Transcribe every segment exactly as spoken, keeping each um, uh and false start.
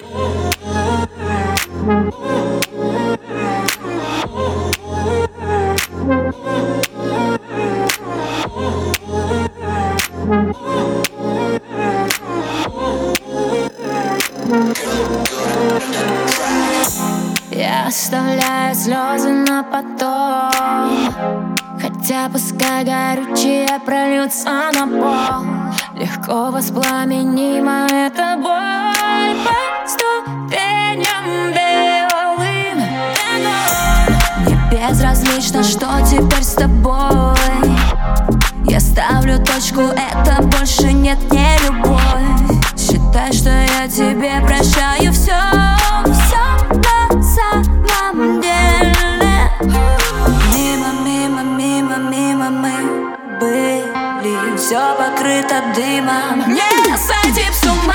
Я оставляю слезы на потом, хотя пускай горючее прольются на пол. Легко воспламенима эта боль по ступеням белым. Мне безразлично, что теперь с тобой. Я ставлю точку, это больше нет, не любовь. Считай, что я тебе прощаю все, все на самом деле. Мимо, мимо, мимо, мимо мы были, все покрыто дымом. Не сойти с ума.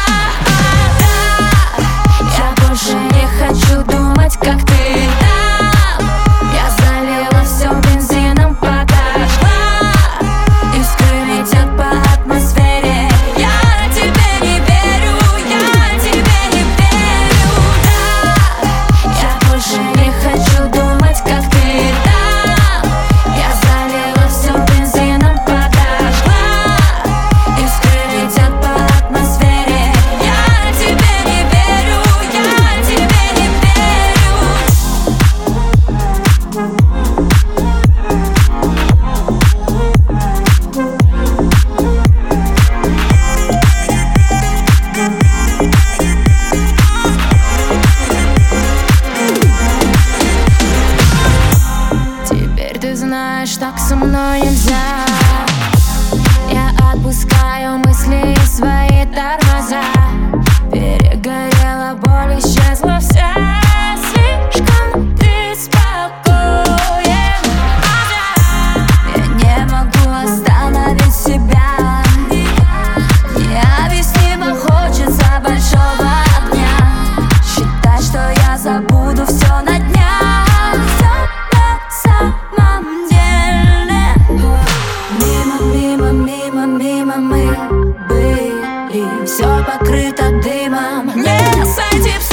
Я больше не хочу думать, как ты там. Я залила все бензином, подожгла. Искры летят по атмосфере. Я тебе не верю, я тебе не верю, да. Я больше не хочу думать, как ты там. Я залила все бензином, подожгла. Искры летят по атмосфере. Я тебе не верю, я тебе не верю. Теперь ты знаешь, так со мной нельзя. Я отпускаю мысли и свои тормоза. Перегорела боль, исчезла вся. Слишком ты спокоен. Я не могу остановить себя. Необъяснимо хочется большого огня. Считай, что я забуду все на днях. Все на самом деле. Мимо, мимо, мимо, мимо мы были, все покрыто дымом. Не сойти